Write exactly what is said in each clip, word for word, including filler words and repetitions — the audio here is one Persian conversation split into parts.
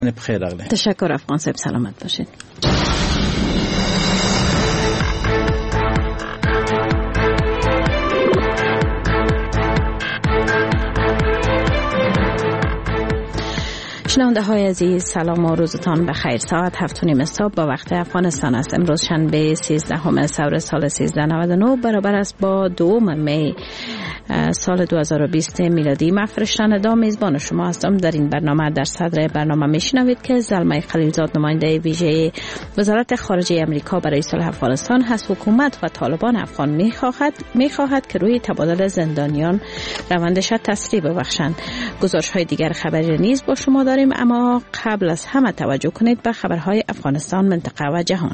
بخیر اغلی. تشکر افغان صاحب، سلامت باشید. شنونده های عزیز، سلام و روزتان بخیر. ساعت هفت و نیم صبح با وقت افغانستان است. امروز شنبه سیزدهم سور سال سیزده نود و نه برابر است با دوم می سال دو هزار و بیست میلادی. من فرشتن میزبان شما هستم. در این برنامه در صدر برنامه میشنوید که زلمه خلیلزاد نماینده ویژه وزارت خارجه امریکا برای صلح افغانستان هست. حکومت و طالبان افغان میخواهد میخواهد که روی تبادل زندانیان روندش تسریع ببخشند. گزارش های دیگر خبری نیز با شما داریم، اما قبل از همه توجه کنید به خبرهای افغانستان، منطقه و جهان.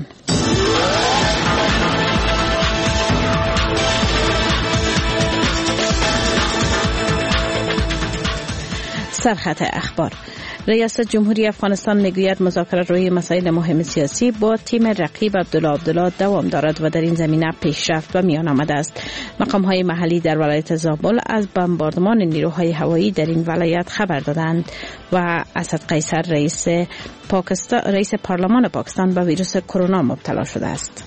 سرخط اخبار. ریاست جمهوری افغانستان میگوید مذاکرات روی مسائل مهم سیاسی با تیم رقیب عبدالله عبدالله دوام دارد و در این زمینه پیشرفت به میان آمده است. مقام‌های محلی در ولایت زابل از بمباردمان نیروهای هوایی در این ولایت خبر دادند و اسد قیصر رئیس پاکستان رئیس پارلمان پاکستان به ویروس کرونا مبتلا شده است.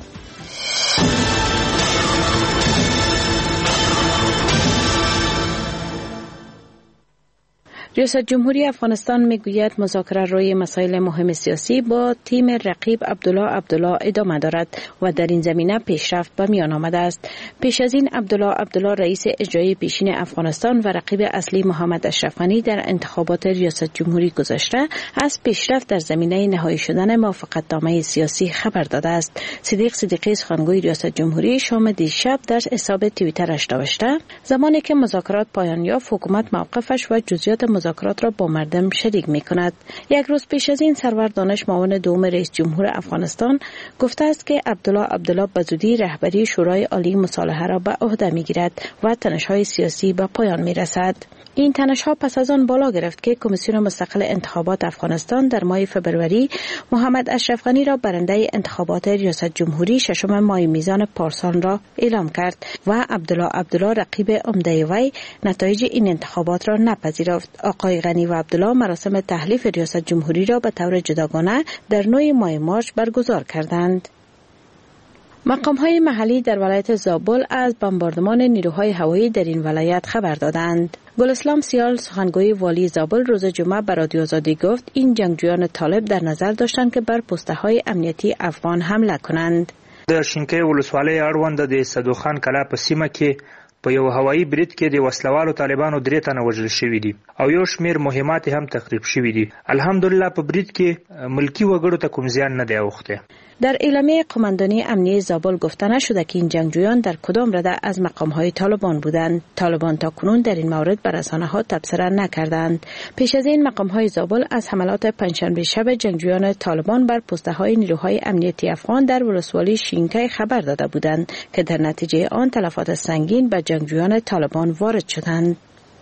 ریاست جمهوری افغانستان میگوید مذاکرات روی مسائل مهم سیاسی با تیم رقیب عبدالله عبدالله ادامه دارد و در این زمینه پیشرفت به میان آمده است. پیش از این عبدالله عبدالله رئیس اجرایی پیشین افغانستان و رقیب اصلی محمد اشرف غنی در انتخابات ریاست جمهوری گذشته از پیشرفت در زمینه نهایی شدن موافقتنامه سیاسی خبر داده است. صدیق صدیقی سخنگوی ریاست جمهوری شام دیشب در حساب توییترش نوشته زمانی که مذاکرات پایان یافت حکومت موقفش و جزئیات مذاکرات را با مردم شریک می کند. یک روز پیش از این سرور دانش معاون دوم رئیس جمهور افغانستان گفته است که عبدالله عبدالله به زودی رهبری شورای عالی مصالحه را به عهده می گیرد و تنش‌های سیاسی به پایان می رسد. این تنش‌ها پس از آن بالا گرفت که کمیسیون مستقل انتخابات افغانستان در ماه فبروری محمد اشرف غنی را برنده انتخابات ریاست جمهوری ششم ماه میزان پارسال را اعلام کرد و عبدالله عبدالله رقیب عمده وی نتایج این انتخابات را نپذیرفت. آقای غنی و عبدالله مراسم تحلیف ریاست جمهوری را به طور جداگانه در نه ماه مارس برگزار کردند. مقام‌های محلی در ولایت زابل از بمباردمان نیروهای هوایی در این ولایت خبر دادند. گلاسلام سیال سخنگوی والی زابل روز جمعه به رادیو آزادی گفت این جنگجویان طالب در نظر داشتند که بر پست‌های امنیتي افغان حمله کنند. د شینکۍ ولسوالۍ اړوند د صدوخان کلا په سیمه کې په یو هوایي برید کې د وسلوالو طالبانو درې تنه وژل شوي دي او یو شمیر مهمات هم تخریب شوي دي. الحمدلله په برید کې ملکی وګړو ته کوم زیان نه دی اوخته. در اعلامیه قماندانی امنیه زابل گفته نشده که این جنگجویان در کدام رده از مقام‌های طالبان بودند. طالبان تا کنون در این مورد به رسانه‌ها تبصره نکردند. پیش از این مقام‌های زابل از حملات پنجشنبه شب جنگجویان طالبان بر پسته‌های نیروهای امنیتی افغان در ولسوالی شینکۍ خبر داده بودند که در نتیجه آن تلفات سنگین به جنگجویان طالبان وارد شدند.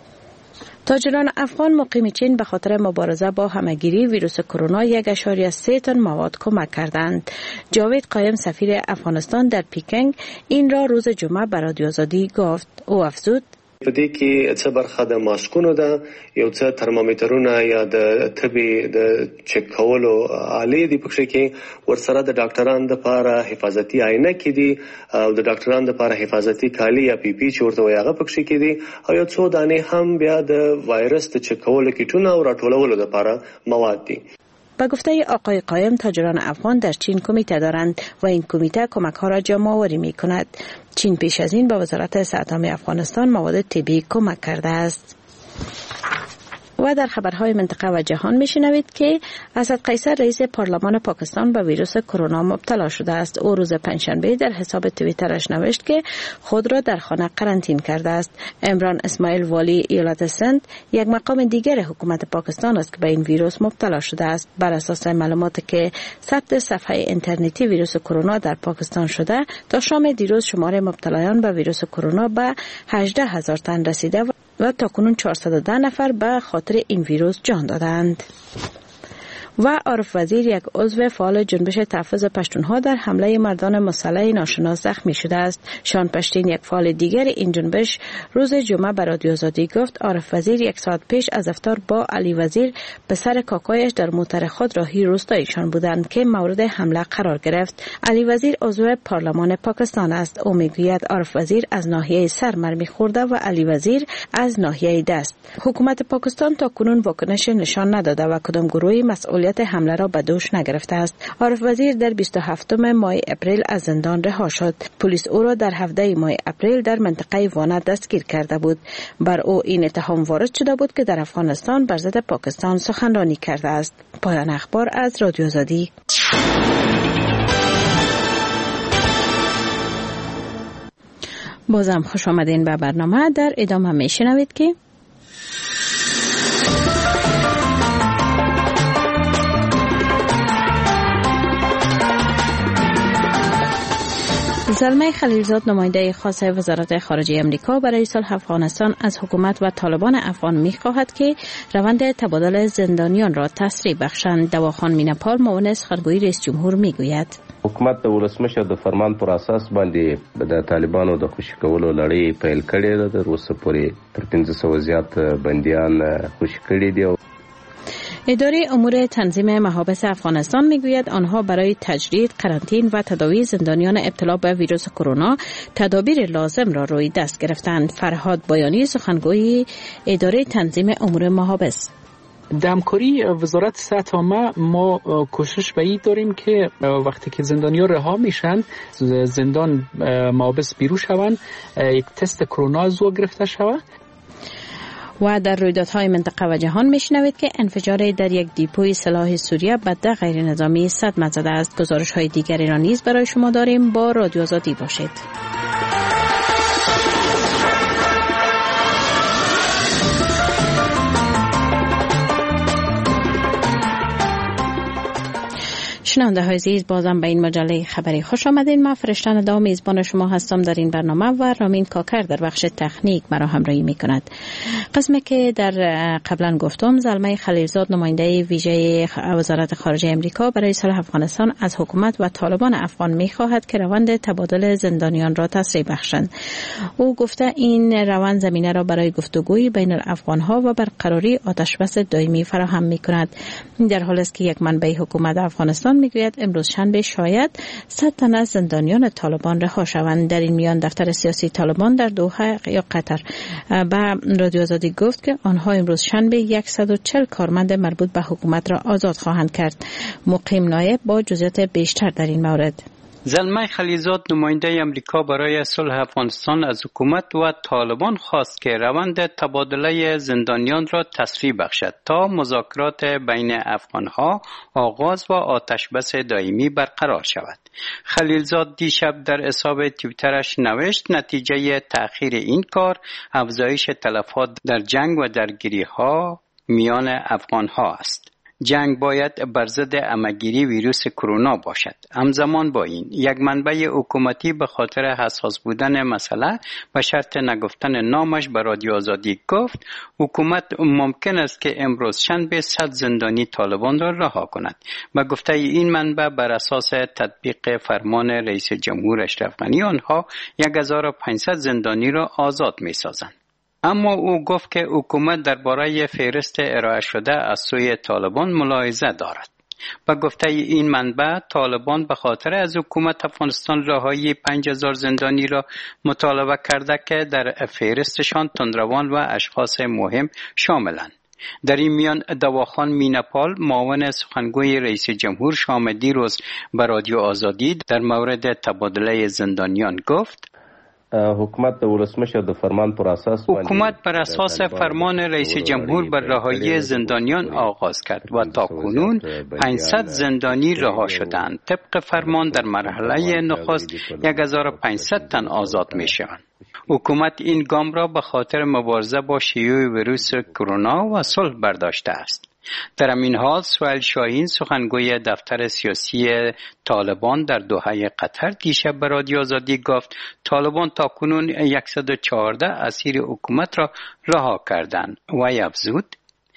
تاجران افغان مقیم چین به خاطر مبارزه با همهگیری ویروس کرونا یک ممیز سه تن مواد کمک کردند. جاوید قایم سفیر افغانستان در پیکنگ این را روز جمعه به رادیو آزادی گفت. او افزود په دې کې څه برخه د ماسکونو ده، یو څه ترمامیټرونه یا د طبي د چک کولو آلې دي، پکې کې ورسره د ډاکټرانو لپاره حفاظتي عینه کې دي او د ډاکټرانو لپاره حفاظتي کالي یا پی پی چې ورته وایي هغه پکې کې دي او یو څو دانې هم بیا د وایرس د چک کولو کیټونه او راټولولو لپاره مواد دي. به گفته آقای قایم تاجران افغان در چین کمیته دارند و این کمیته کمک ها را جمع آوری می کند. چین پیش از این به وزارت صحت عامه افغانستان مواد طبی کمک کرده است. و در خبرهای منطقه و جهان میشنوید که اسد قیصر رئیس پارلمان پاکستان به ویروس کرونا مبتلا شده است. او روز پنجشنبه در حساب توییترش نوشت که خود را در خانه قرنطین کرده است. عمران اسماعیل والی ایالت سند یک مقام دیگر حکومت پاکستان است که به این ویروس مبتلا شده است. بر اساس معلوماتی که ثبت صفحه اینترنتی ویروس کرونا در پاکستان شده، تا شام دیروز شمار مبتلایان به ویروس کرونا به هجده هزار تن رسیده و تا کنون چهارصد و ده نفر به خاطر این ویروس جان دادند. و عارف وزیر یک عضو فعال جنبش تحفظ پشتونها در حمله مردان مسلح ناشناس زخمی شده است. شان پشتین یک فعال دیگر این جنبش روز جمعه به رادیو آزادی گفت عارف وزیر یک ساعت پیش از افطار با علی وزیر پسر کاکایش در موتر خود راهی روستایشان بودند که مورد حمله قرار گرفت. علی وزیر عضو پارلمان پاکستان است. او میگوید عارف وزیر از ناحیه سر مرمی خورده و علی وزیر از ناحیه دست. حکومت پاکستان تا کنون واکنش نشان نداده و کدام گروهی مسئولیت حمله را به دوش نگرفته است. عارف وزیر در بیست و هفتم ماه اپریل از زندان رها شد. پلیس او را در هفده ماه اپریل در منطقه وانه دستگیر کرده بود. بر او این اتهام وارد شده بود که در افغانستان بر ضد پاکستان سخنرانی کرده است. پایان اخبار از رادیو آزادی. بازم خوش آمدین به برنامه. در ادامه میشنوید که زلمه خلیلزاد نماینده خاص وزارت خارجه امریکا برای صلح افغانستان از حکومت و طالبان افغان می‌خواهد که روند تبادل زندانیان را تسریع بخشند. دواخان مینپال معاون سخنگوی رئیس جمهور میگوید حکومت د ولسمشر د فرمان پر اساس باندې د طالبانو د خوشی کولو لړۍ پیل کړې ده. تر اوسه پورې تر پنځه سوه زیات بندیان خوشی کړي دي. اداره امور تنظیم محابس افغانستان میگوید آنها برای تجدید، قرنطین و تداوی زندانیان ابتلا به ویروس کرونا تدابیر لازم را روی دست گرفتند. فرهاد بایانی سخنگوی اداره تنظیم امور محابس: در همکاری وزارت صحت عامه ما کوشش به این داریم که وقتی که زندانیان رها میشن زندان محابس بیرون شوند یک تست کرونا از او گرفته شود. و در رویدادهای منطقه و جهان میشنوید که انفجار در یک دیپوی سلاح سوریه به ده غیر نظامی صدمه زده است. گزارش های دیگری را نیز برای شما داریم. با رادیو آزادی باشید. شنونده های عزیز، بازم به این مجله خبری خوش آمدین. من فرشته ندا میزبان شما هستم در این برنامه و رامین کاکر در بخش تکنیک مرا همراهی میکند. قسمی که در قبلا گفتم، زلمه خلیلزاد نماینده ویژه وزارت خارجه امریکا برای صلح افغانستان از حکومت و طالبان افغان میخواهد که روند تبادل زندانیان را تسریع بخشند. او گفته این روند زمینه را برای گفتگوی بین الافغانها و برقراری آتشبس دائمی فراهم میکند. در حالی است که یک منبع حکومت افغانستان میگوید امروز شنبه شاید صد تن از زندانیان طالبان رها شوند. در این میان دفتر سیاسی طالبان در دوحه یا قطر به رادیو آزادی گفت که آنها امروز شنبه صد و چهل کارمند مربوط به حکومت را آزاد خواهند کرد. مقیم نایب با جزئیات بیشتر در این مورد: زلمه خلیلزاد نماینده امریکا برای صلح افغانستان از حکومت و طالبان خواست که روند تبادله زندانیان را تسریع بخشد تا مذاکرات بین افغانها آغاز و آتشبس دائمی برقرار شود. خلیلزاد دیشب در حساب توییترش نوشت نتیجه تأخیر این کار افزایش تلفات در جنگ و درگیری‌ها میان افغانها است. جنگ باید بر ضد همه‌گیری ویروس کرونا باشد. همزمان با این یک منبع حکومتی به خاطر حساس بودن مسئله به شرط نگفتن نامش به رادیو آزادی گفت حکومت ممکن است که امروز شنبه صد زندانی طالبان را رها کند. به گفته این منبع بر اساس تطبیق فرمان رئیس جمهور اشرف غنی آنها هزار و پانصد زندانی را آزاد می‌سازند. اما او گفت که حکومت درباره فهرست ارائه شده از سوی طالبان ملاحظه دارد. با گفته این منبع طالبان به خاطر از حکومت افغانستان رهایی پنج هزار زندانی را مطالبه کرده که در فهرستشان تندروان و اشخاص مهم شاملند. در این میان دواخان مینپال معاون سخنگوی رئیس جمهور شام دیروز به رادیو آزادی در مورد تبادله زندانیان گفت حکومت د ولسمشر د فرمان پر اساس حکومت بر اساس فرمان رئیس جمهور بر رهایی زندانیان آغاز کرد و تاکنون پانصد زندانی رها شدند. طبق فرمان در مرحله نخست هزار و پانصد تن آزاد می شوند. حکومت این گام را به خاطر مبارزه با شیوع ویروس کرونا و صلح برداشته است. در همین حال سهیل شاهین سخنگوی دفتر سیاسی طالبان در دوحه قطر دیشب به رادیو آزادی گفت طالبان تاکنون صد و چهارده اسیر حکومت را رها کردند و افزود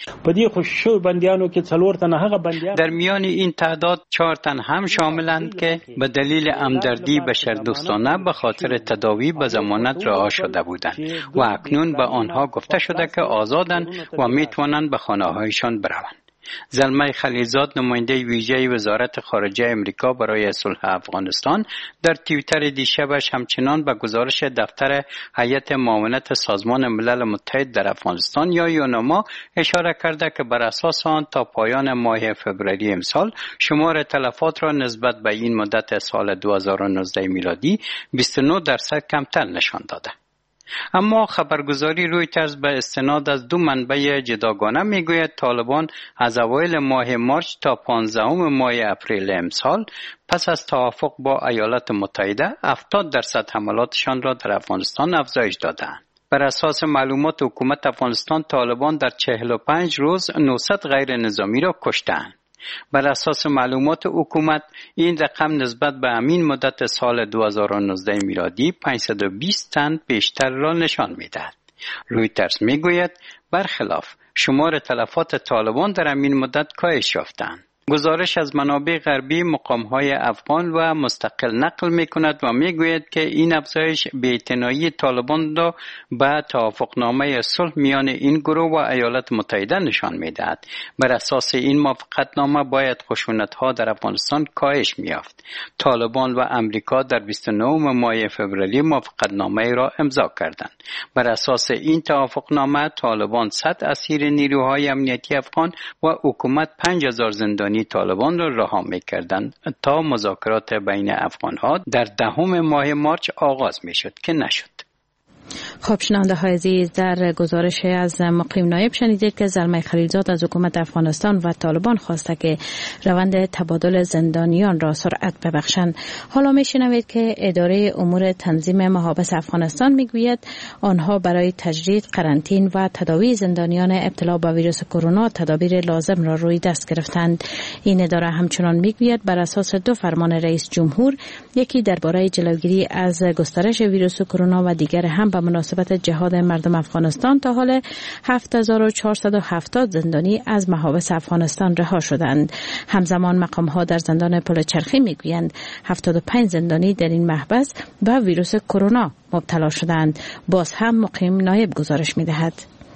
په دې خوشو بندیانو کې څلور تنه هغه بندیان در میان این تعداد چهار تن هم شاملند که به دلیل همدردی بشردوستانه به خاطر تداوی به ضمانت رها شده بودند و اکنون به آنها گفته شده که آزادند و میتوانند به خانه‌هایشان بروند. زلمه خلیلزاد نماینده ویژه وزارت خارجه امریکا برای صلح افغانستان در توییتر دیشبش همچنان به گزارش دفتر هیئت معاونت سازمان ملل متحد در افغانستان یا یوناما اشاره کرده که بر اساس آن تا پایان ماه فوریه امسال شمار تلفات را نسبت به این مدت سال دو هزار و نوزده میلادی بیست و نه درصد کمتر نشان داده. اما خبرگزاری رویترز به استناد از دو منبع جداگانه میگوید طالبان از اوایل ماه مارچ تا پانزدهم ماه اپریل امسال پس از توافق با ایالات متحده هفتاد درصد حملاتشان را در افغانستان افزایش دادند. بر اساس معلومات حکومت افغانستان طالبان در چهل و پنج روز نهصد غیر نظامی را کشتند. بر اساس معلومات حکومت این رقم نسبت به همین مدت سال دو هزار و نوزده میلادی پانصد و بیست تن بیشتر را نشان می‌دهد. رویترز میگوید برخلاف شمار تلفات طالبان در همین مدت کاهش یافتند. گزارش از منابع غربی مقام‌های افغان و مستقل نقل می‌کند و می‌گوید که این افزایش بی‌اعتنایی طالبان را به توافقنامه صلح میان این گروه و ایالات متحده نشان می‌دهد. بر اساس این موافقتنامه باید خشونت‌ها در افغانستان کاهش می‌یافت. طالبان و امریکا در بیست و نهم ماه فوریه موافقتنامه را امضا کردند. بر اساس این توافقنامه طالبان صد اسیر نیروهای امنیتی افغان و حکومت پنج هزار زندانی طالبان را رها می‌کردند تا مذاکرات بین افغان‌ها در دهم ماه مارچ آغاز می‌شد که نشد. خب شنونده های عزیز، در گزارش از مقیم نایب شنیدید که زلمه خلیلزاد از حکومت افغانستان و طالبان خواسته که روند تبادل زندانیان را سرعت ببخشند. حالا میشنوید که اداره امور تنظیم محابس افغانستان میگوید آنها برای تجدید قرنطین و تداوی زندانیان ابتلا به ویروس کرونا تدابیر لازم را روی دست گرفتند. این اداره همچنان میگوید بر اساس دو فرمان رئیس جمهور، یکی درباره جلوگیری از گسترش ویروس کرونا و دیگر هم به مناسبت جهاد مردم افغانستان، تا حال هفت هزار و چهارصد و هفتاد زندانی از محابس افغانستان رها شدند. همزمان مقام‌ها در زندان پل چرخی میگویند هفتاد و پنج زندانی در این محبس به ویروس کرونا مبتلا شدند. باز هم مقیم نایب گزارش میدهد.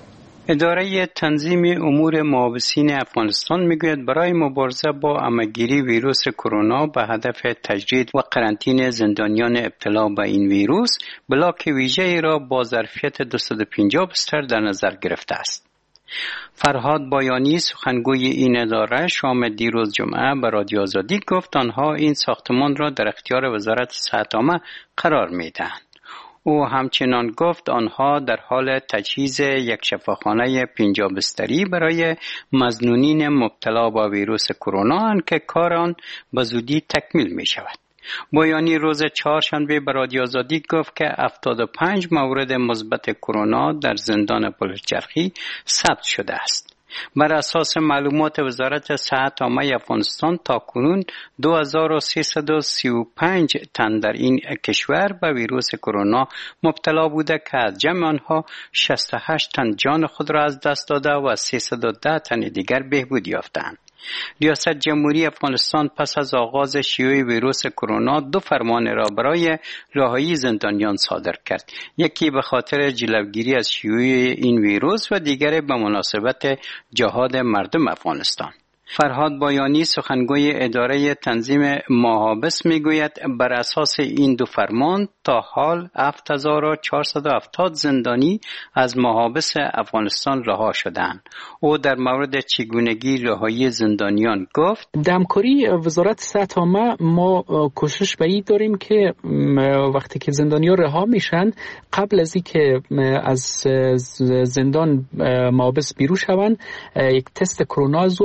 اداره تنظیم امور محابسین افغانستان میگوید برای مبارزه با همه‌گیری ویروس کرونا به هدف تجدید و قرنطینه زندانیان ابتلا به این ویروس بلاک ویژه‌ای را با ظرفیت دویست و پنجاه بستر در نظر گرفته است. فرهاد بایانی سخنگوی این اداره شام دیروز جمعه به رادیو آزادی گفت آنها این ساختمان را در اختیار وزارت صحت عامه قرار میدهند. او همچنان گفت آنها در حال تجهیز یک شفاخانه پنجاه بستری برای مظنونین مبتلا با ویروس کرونا اند که کار آن به زودی تکمیل می شود. بایانی روز چهارشنبه به رادیو آزادی گفت که هفتاد و پنج مورد مثبت کرونا در زندان پلچرخی ثبت شده است. بر اساس معلومات وزارت صحت عامه افغانستان تاکنون دو هزار و سیصد و سی و پنج تن در این کشور به ویروس کرونا مبتلا بوده که از جمع آنها شصت و هشت تن جان خود را از دست داده و سیصد و ده تن دیگر بهبود یافتند. ریاست جمهوری افغانستان پس از آغاز شیوع ویروس کرونا دو فرمان را برای رهایی زندانیان صادر کرد. یکی به خاطر جلوگیری از شیوع این ویروس و دیگر به مناسبت جهاد مردم افغانستان. فرهاد بایانی سخنگوی اداره تنظیم محابس میگوید بر اساس این دو فرمان تا حال هفت هزار و چهارصد و هفتاد زندانی از محابس افغانستان رها شدند. او در مورد چگونگی رهایی زندانیان گفت دمکاری وزارت صحت عامه ما کوشش به این داریم که وقتی که زندانیان رها میشن قبل از اینکه از زندان محابس بیرون شوند یک تست کرونا از او گرفته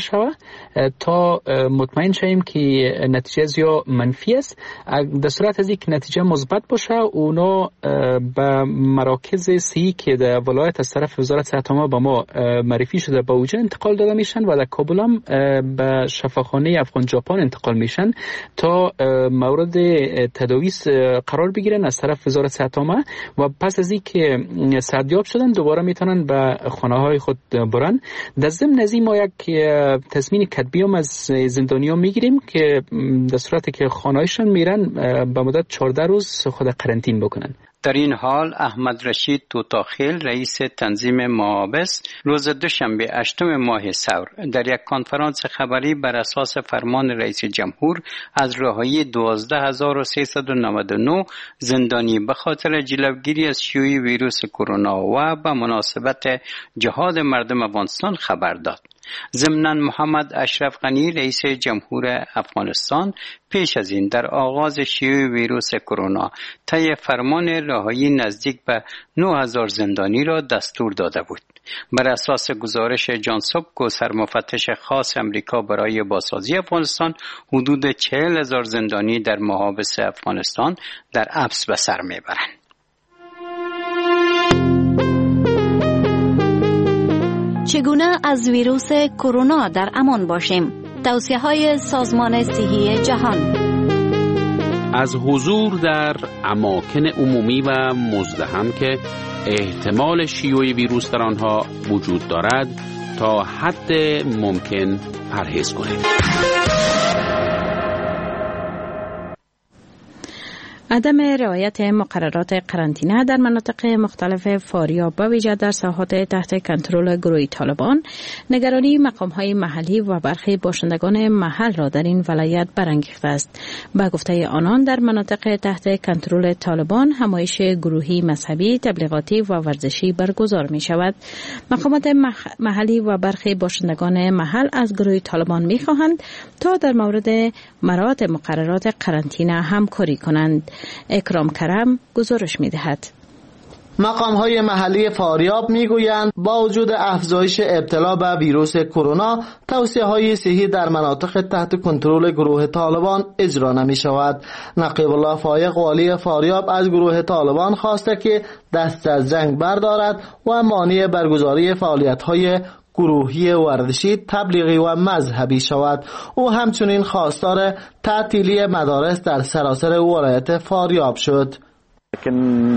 بشود تا مطمئن شویم که نتیجه از یا منفی است. در صورت از اینکه نتیجه مثبت باشه اونا به مراکز صحی که در ولایت از طرف وزارت صحت عامه به ما معرفی شده به اوجا انتقال داده میشن و در کابل هم به شفاخانه افغان ژاپن انتقال میشن تا مورد تداوی قرار بگیرن از طرف وزارت صحت عامه و پس از اینکه صحتیاب شدن دوباره میتونن به خانه های خود برن. در ضمن از این ما یک تصمیم کتبی هم از زندانیان میگیریم که در صورتی که خانه‌هایشان میرن به مدت چهارده روز خود قرنطین بکنن. در این حال احمد رشید توتاخیل رئیس تنظیم محابس روز دوشنبه هشتم ماه ثور در یک کنفرانس خبری بر اساس فرمان رئیس جمهور از رهایی دوازده هزار و سیصد و نود و نه زندانی به خاطر جلوگیری از شیوع ویروس کرونا و به مناسبت جهاد مردم افغانستان خبر داد. ضمناً محمد اشرف غنی رئیس جمهور افغانستان پیش از این در آغاز شیوع ویروس کرونا طی فرمان رهایی نزدیک به نه هزار زندانی را دستور داده بود. بر اساس گزارش جان سوبکو سرمفتش خاص امریکا برای بازسازی افغانستان حدود چهل هزار زندانی در محابس افغانستان در حبس به سر میبرند. چگونه از ویروس کرونا در امان باشیم؟ توصیه‌های سازمان صحی جهان. از حضور در اماکن عمومی و مزدحم که احتمال شیوع ویروس در آنها وجود دارد تا حد ممکن پرهیز کنید. عدم رعایت مقررات قرنطینه در مناطق مختلف فاریاب به ویژه در ساحات تحت کنترل گروه طالبان نگرانی مقام‌های محلی و برخی باشندگان محل را در این ولایت برانگیخته است. به گفته آنان در مناطق تحت کنترل طالبان همایش گروهی مذهبی، تبلیغاتی و ورزشی برگزار می شود. مقامات محلی و برخی باشندگان محل از گروه طالبان می خواهند تا در مورد مراعات مقررات قرنطینه همکاری کنند. اکرام کرم گزارش می دهد. مقام‌های محلی فاریاب میگویند با وجود افزایش ابتلا به ویروس کرونا توصیه‌های صحی در مناطق تحت کنترل گروه طالبان اجرا نمی‌شود. نقیب الله فایق والی فاریاب از گروه طالبان خواسته که دست از جنگ بردارد و مانع برگزاری فعالیت‌های گروهی ورزشی، تبلیغی و مذهبی شود. او همچنین خواستار تعطیلی مدارس در سراسر ولایت فاریاب شد. که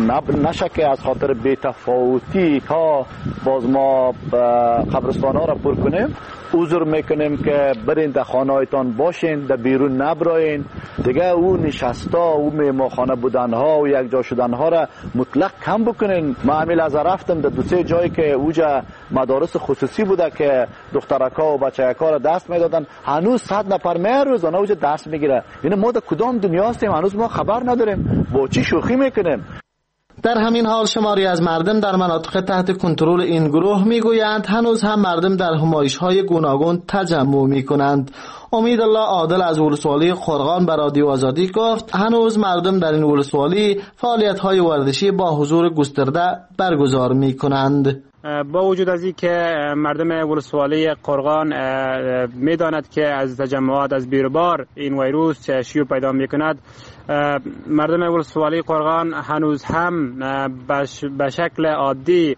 نشه که از خاطر بی‌تفاوتی ها باز ما قبرستان ها را پر کنیم. عذر میکنیم که برین در خانه هایتان باشین، در بیرون نبراین. دیگه او نشستا، او میماخانه بودن ها و یک جا شدن ها را مطلق کم بکنین. ما امیل از رفتم در دو سه جایی که اوجا مدارس خصوصی بوده که دخترکا و بچه‌کا را دست میدادن، هنوز صد نفر می روزانه اوجا درس میگیره. یعنی ما در کدام دنیا هستیم هنوز ما خبر نداریم، با چی شوخی میکنیم. در همین حال شماری از مردم در مناطق تحت کنترل این گروه میگویند هنوز هم مردم در همایش‌های گوناگون تجمع میکنند. امید الله عادل از ولسوالی قرغان به رادیو آزادی گفت هنوز مردم در این ولسوالی فعالیت‌های ورزشی با حضور گسترده برگزار میکنند. با وجود از این که مردم ولسوالی قرغان میداند که از تجمعات از بیروبار این ویروس شیوع پیدا میکند، مردم ولسوالی قرغان هنوز هم به شکل عادی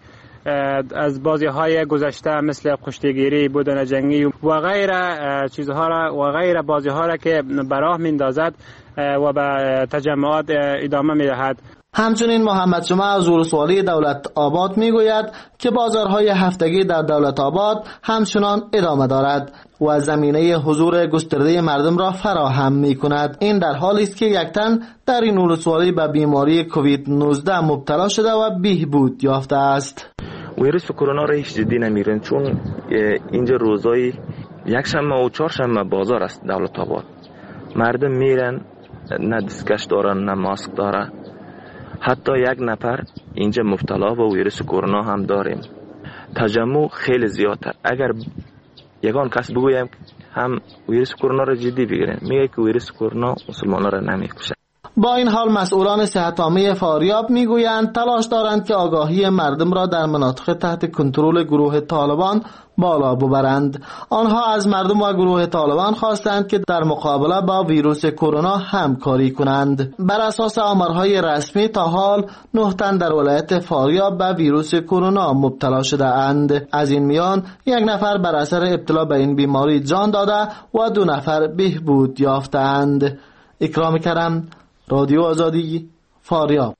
از بازی های گذشته مثل کشتیگیری، بودن جنگی و غیر چیزها را و غیر بازی ها را که براه میندازد و به تجمعات ادامه میدهد. همچنین محمد جمعه از ولسوالی دولت آباد میگوید که بازارهای هفتگی در دولت آباد همچنان ادامه دارد و زمینه حضور گسترده مردم را فراهم می کند. این در حالی است که یک تن در این ولسوالی به بیماری کووید نوزده مبتلا شده و بهبود یافته است. ویروس کرونا را هیچ جدی نمیگیرن، چون اینجا روزای یک شنبه و چهار شنبه بازار است دولت آباد. مردم میرن، نه دستکش دارن نه ماسک دارن. حتی یک نفر اینجا مبتلا به ویروس کرونا هم داریم. تجمع خیلی زیاده. اگر یگان کس بگویم هم ویروس کرونا را جدی بگیرن، میگه که ویروس کرونا مسلمانان را نمیکشه. با این حال مسئولان صحت عامه فاریاب میگویند تلاش دارند که آگاهی مردم را در مناطق تحت کنترل گروه طالبان بالا ببرند. آنها از مردم و گروه طالبان خواستند که در مقابله با ویروس کرونا همکاری کنند. بر اساس آمارهای رسمی تا حال نه تن در ولایت فاریاب به ویروس کرونا مبتلا شده اند. از این میان یک نفر بر اثر ابتلا به این بیماری جان داده و دو نفر بهبود یافتند. اکرام کرم، رادیو آزادی، فاریاب.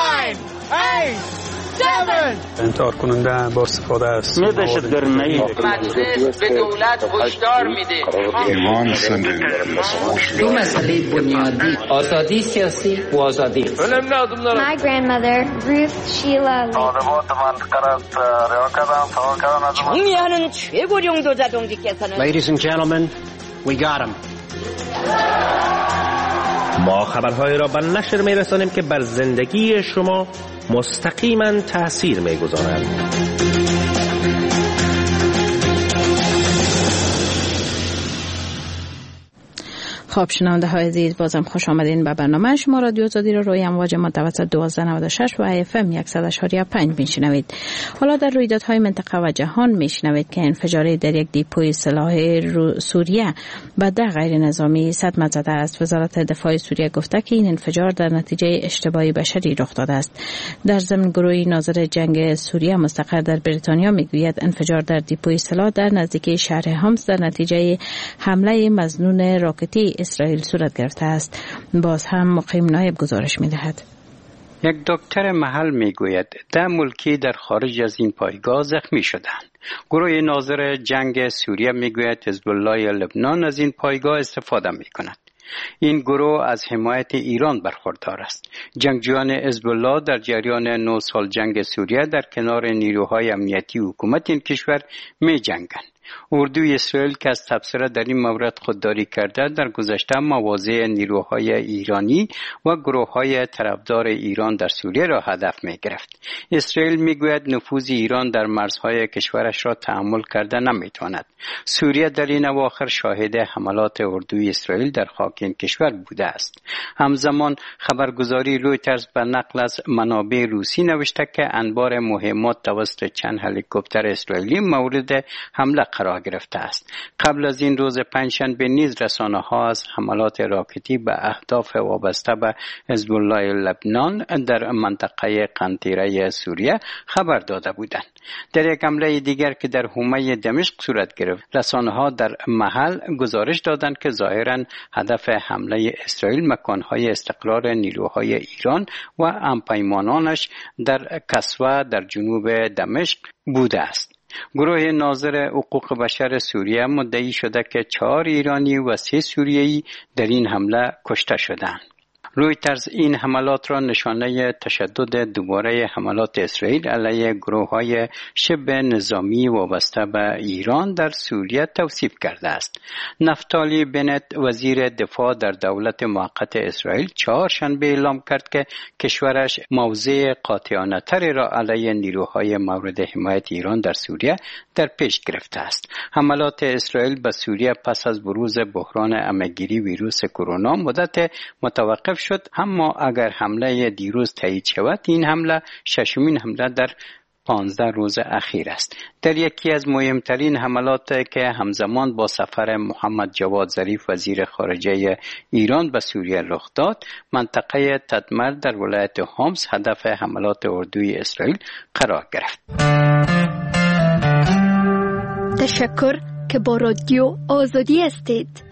انتحار کننده با استفاده است. دهشتگردی مجلس به دولت هشدار میده. ایمان سنده دو مسئله بنیادی، آزادی سیاسی و آزادی. My grandmother Ruth Sheila Lee. 정의하는 최고령도 자동직께서는 Ladies and gentlemen, we got him. ما خبرهای را به نشر می‌رسانیم که بر زندگی شما مستقیما تأثیر می‌گذارند. خب شنونده های عزیز، بازم خوش آمدین به برنامه شما رادیو آزادی را روی امواج متوسط دوازده نود و شش و اف ام صد و چهار و پنج میشنوید. حالا در رویدادهای منطقه و جهان میشنوید که انفجاری در یک دیپوی سلاح سوریه به ده غیر نظامی صدمه زده است. وزارت دفاع سوریه گفته که این انفجار در نتیجه اشتباه بشری رخ داده است. در ضمن گروه ناظر جنگ سوریه مستقر در بریتانیا میگوید انفجار در دیپوی سلاح در نزدیکی شهر همس در نتیجه حمله مظنون راکتی اسرائیل صورت گرفته است. باز هم مقیم نایب گزارش می‌دهد. یک دکتر محل میگوید ده ملکی در خارج از این پایگاه زخمی شدند. گروه ناظر جنگ سوریه میگوید حزب الله لبنان از این پایگاه استفاده میکند. این گروه از حمایت ایران برخوردار است. جنگجویان حزب الله در جریان نه سال جنگ سوریه در کنار نیروهای امنیتی حکومت این کشور می جنگند. اردوی اسرائیل که از تبصره در این مورد خودداری کرده در گذشته مواضع نیروهای ایرانی و گروه‌های طرفدار ایران در سوریه را هدف می گرفت. اسرائیل می گوید نفوذ ایران در مرزهای کشورش را تحمل کرده نمی تواند. سوریه در این اواخر شاهد حملات اردوی اسرائیل در خاک این کشور بوده است. همزمان خبرگزاری رویترز به نقل از منابع روسی نوشته که انبار مهمات توسط چند هلیکوپتر اسرائیلی مورد حمله قرار گرفته است. قبل از این روز پنجشنبه نیز رسانه‌ها از حملات راکتی به اهداف وابسته به حزب الله لبنان در منطقه قنطره سوریه خبر داده بودند. در یک حمله دیگر که در حومه دمشق صورت گرفت، رسانه‌ها در محل گزارش دادند که ظاهراً هدف حمله اسرائیل مکان‌های استقرار نیروهای ایران و همپیمانانش در کسوه در جنوب دمشق بوده است. گروه ناظر حقوق بشر سوریه مدعی شده که چهار ایرانی و سه سوریه‌ای در این حمله کشته شدند. رویترز این حملات را نشانه تشدد دوباره حملات اسرائیل علیه گروه‌های شبه نظامی وابسته به ایران در سوریه توصیف کرده است. نفتالی بنت وزیر دفاع در دولت موقت اسرائیل چهارشنبه اعلام کرد که کشورش موضع قاطعانه‌تری را علیه نیروهای مورد حمایت ایران در سوریه در پیش گرفته است. حملات اسرائیل به سوریه پس از بروز بحران عمه‌گیری ویروس کرونا مدت متوقف شد، اما اگر حمله دیروز تایید شود این حمله ششمین حمله در پانزده روز اخیر است. در یکی از مهمترین حملات که همزمان با سفر محمد جواد ظریف وزیر خارجه ایران به سوریه رخ داد، منطقه تدمر در ولایت حمص هدف حملات اردوی اسرائیل قرار گرفت. تشکر که با رادیو آزادی هستید.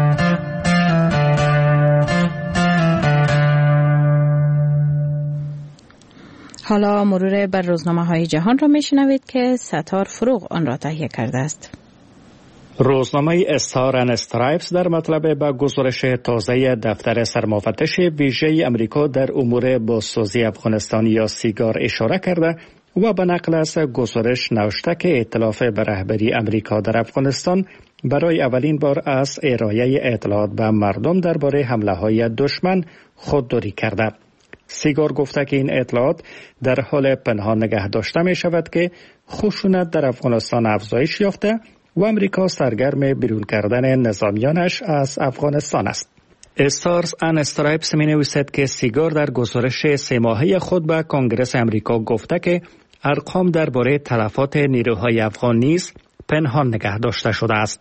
حالا مرور بر روزنامه‌های جهان را میشنوید که ستار فروغ آن را تهیه کرده است. روزنامه استار اند استرایپس در مطلب به گزارش تازه دفتر سرمفتش ویژه امریکا در امور بازسازی افغانستان یا سیگار اشاره کرده و به نقل از گزارش نوشته که ائتلاف به رهبری امریکا در افغانستان برای اولین بار از ارائه اطلاعات به مردم درباره حمله‌های دشمن خودداری کرده. سیگار گفته که این اطلاعات در حال پنهان نگه داشته می شود که خشونت در افغانستان افزایش یافته و امریکا سرگرم بیرون کردن نظامیانش از افغانستان است. استارز ان استرایپس می نویسد که سیگار در گزارش سه ماهه خود به کنگره امریکا گفته که ارقام درباره تلفات نیروهای افغان نیز پنهان نگه داشته شده است.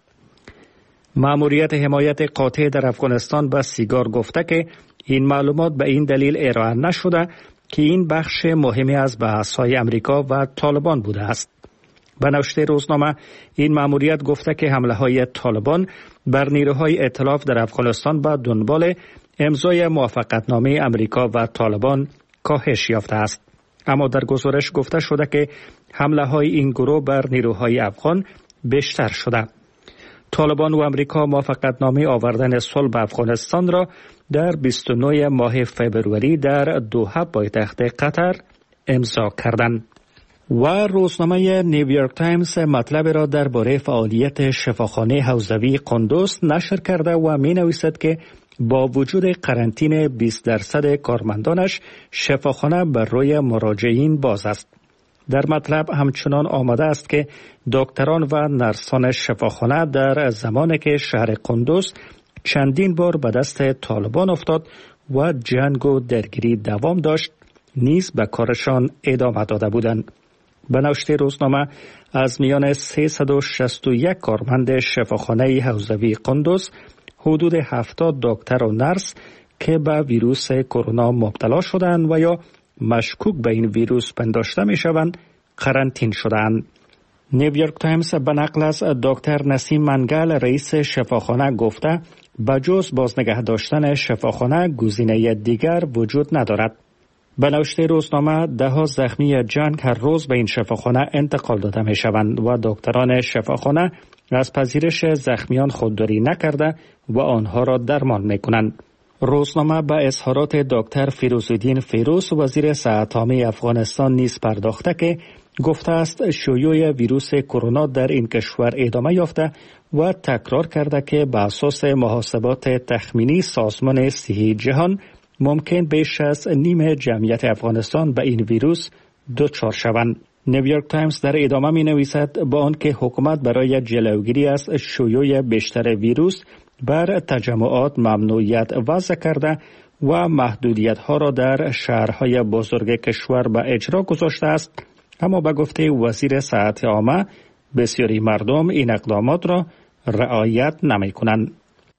مأموریت حمایت قاطع در افغانستان به سیگار گفته که این معلومات به این دلیل ارائه نشده که این بخش مهمی از بحث‌های امریکا و طالبان بوده است. به نوشته روزنامه این مأموریت گفته که حمله‌های طالبان بر نیروهای ائتلاف در افغانستان به دنبال امضای موافقتنامه امریکا و طالبان کاهش یافته است. اما در گزارش گفته شده که حمله‌های این گروه بر نیروهای افغان بیشتر شده. طالبان و امریکا موافقتنامه آوردن صلح به افغانستان را در بیست و نه ماه فوریه در دوحه پایتخت قطر امضا کردند. و روزنامه نیویورک تایمز مطلب را درباره فعالیت شفاخانه حوزوی قندوز نشر کرده و می نویسد که با وجود قرنطینه بیست درصد کارمندانش شفاخانه بر روی مراجعین باز است. در مطلب همچنان آمده است که دکتران و نرسان شفاخانه در زمانی که شهر قندوز چندین بار به دست طالبان افتاد و جنگ و درگیری دوام داشت نیز به کارشان ادامه داده بودند. به نوشته روزنامه از میان سیصد و شصت و یک کارمند شفاخانه حوزوی قندوز حدود هفتاد دکتر و نرس که به ویروس کرونا مبتلا شدند و یا مشکوک به این ویروس پنداشته می شوند قرنطین شدند. نیویورک تایمز به نقل از دکتر نسیم منگل رئیس شفاخانه گفته بجز بازنگه داشتن شفاخانه گزینه دیگر وجود ندارد. به نوشته روزنامه ده ها زخمی جنگ هر روز به این شفاخانه انتقال داده می شوند و دکتران شفاخانه از پذیرش زخمیان خودداری نکرده و آنها را درمان می کنند. روزنامه به اظهارات دکتر فیروزالدین فیروز وزیر صحت عامه افغانستان نیز پرداخته که گفته است شیوع ویروس کرونا در این کشور ادامه یافته و تکرار کرده که به اساس محاسبات تخمینی سازمان صحی جهان ممکن بیش از نیم جمعیت افغانستان به این ویروس دچار شوند. نیویورک تایمز در ادامه می نویسد با آنکه حکومت برای جلوگیری از شیوع بیشتر ویروس بر تجمعات ممنوعیت وضع کرده و محدودیت ها را در شهرهای بزرگ کشور به اجرا گذاشته است، اما به گفته وزیر صحت عامه بسیاری مردم این اقدامات را رعایت نمی کنند.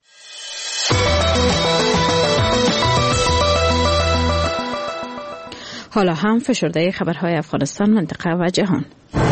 حالا هم فشرده خبرهای افغانستان، منطقه و جهان.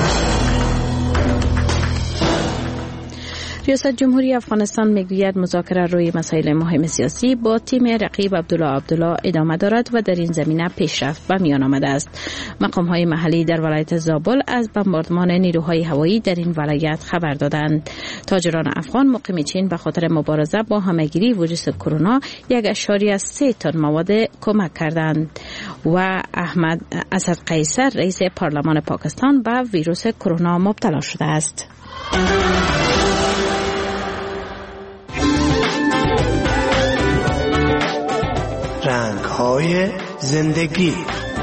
ریاست جمهوری افغانستان میگوید مذاکره روی مسائل مهم سیاسی با تیم رقیب عبدالله عبدالله ادامه دارد و در این زمینه پیشرفت به میان آمده است. مقام‌های محلی در ولایت زابل از بمباردمان نیروهای هوایی در این ولایت خبر دادند. تاجران افغان مقیم چین به خاطر مبارزه با همهگیری ویروس کرونا یک اشاری از سه تن مواد کمک کردند و احمد اسد قیصر رئیس پارلمان پاکستان به ویروس کرونا مبتلا شده است. رنگ‌های زندگی.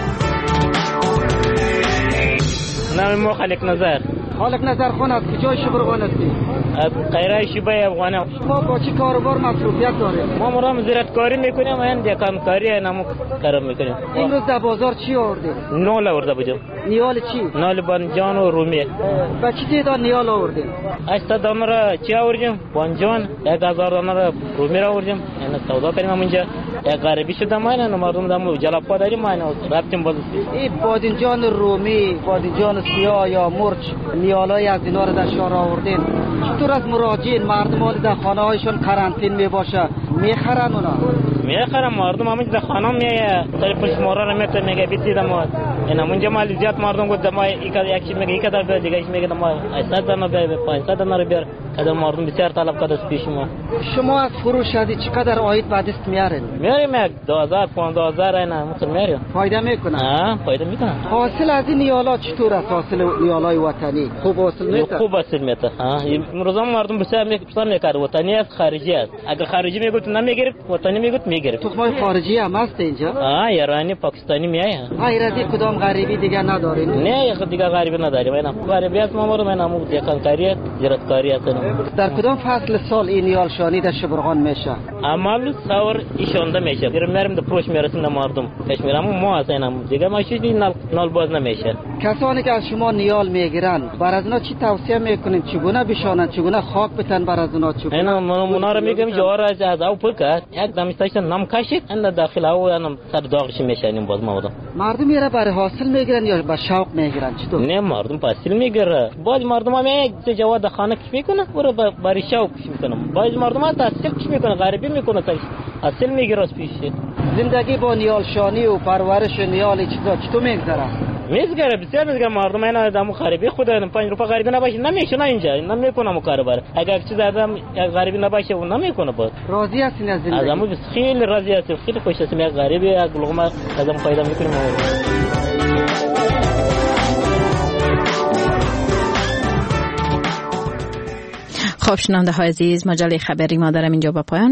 نام ما خالق نظر. خالق نظر خان از کجای شبرغان هستی؟ از قیره شیبای افغانم. ما با چی کاروبار مصروفیت داریم؟ ما مرام زراعتکاری میکنیم و این دکان کاری نمو کارم میکنیم. امروز در بازار چی آوردی؟ نول آورده بودم. نیال چی؟ نال بانجان و رومی. با چی تعداد نیال آوردی؟ هشتصد دانه را چی آوردیم؟ بانجان. یک هزار دانه را رومی را آوردیم. یعنی سودا کردیم اونجا. یک غریبی شدم ما مردم دمو جلاب داریم ما رفتیم باز. این بادنجان رومی، بادنجان سیاه یا مرچ نیالای از اینا را در شهر آوردین. چطور از مراجعین مردم در خانه هایشون قرنطین می باشه میخرن اونا؟ میخرن مردم همین در خانه میه تلفن شماره رو میته میگه بیتیدم ما اینا اونجا مال زیاد مردم گفت ما یک یکی میگه یک در به دیگه میگه ما هشتصد دانه به پانصد دانه رو بیار کدام مردم بسیار طلب کرده از پیش ما. شما از فروش شدی چقدر عاید به دست میارین؟ میاریم یک دو هزار پانزده هزار اینا مثلا میاریم. فایده میکنه؟ ها فایده میکنه. حاصل از این نیالا چطور است؟ حاصل نیالای وطنی خوب حاصل میته؟ خوب حاصل میته. ها امروز مردم بسیار میپسند میکرد وطنی از خارجی است. اگر خارجی میگفت نمیگرفت وطنی میگفت میگرفت. تخمای خارجی هم هست اینجا؟ ها ایرانی پاکستانی میایه. ایرانی کدام غریبی دیگه ندارین؟ نه یک دیگه غریبی نداریم. اینا غریبیت ما رو من همون دکانکاری زراعتکاری هستم. در کدام فصل سال این نیال شانی در شبرغان میشه؟ عمل سوار ایشونده میشه. میرم در پروش میرسیم در مردم. اش میرم ما هستیم دیگه ما چیزی نال نال باز نمیشه. کسانی که از شما نیال میگیرن بر از اونا چی توصیه میکنین؟ چگونه بشانن؟ چگونه خاک بتن بر از اونا؟ چگونه اینا اونا رو میگم جوار از از او پکر یک دم استیشن نم کاشید اند داخل او انم سر داغش میشنیم باز ما بودم. مردم میره برای حاصل میگیرن یا با شوق میگیرن؟ چطور؟ نه مردم حاصل میگیره. باز مردم هم یک جواد خانه کش میکنه برو برای شوق کش میکنه. باز مردم ها حاصل کش میکنه غریبی میکنه حاصل میگیره از پیش. زندگی با نیال شانی و پرورش نیال چیزا چطور میگذره؟ میگذره بسیار میگم مردم اینا دمو خریبی خدا پنج روپا غریبی نباشه نمیشونه اینجا نمیکنه کاربر. اگر چیز آدم غریبی نباشه اون نمیکنه. بود راضی هستین از زندگی؟ آدمو خیلی راضی هستم خیلی خوش هستم. یک غریبی یک لقمه آدم فایده میکنیم. خب شنونده های عزیز مجله خبری ما دارم اینجا با پایان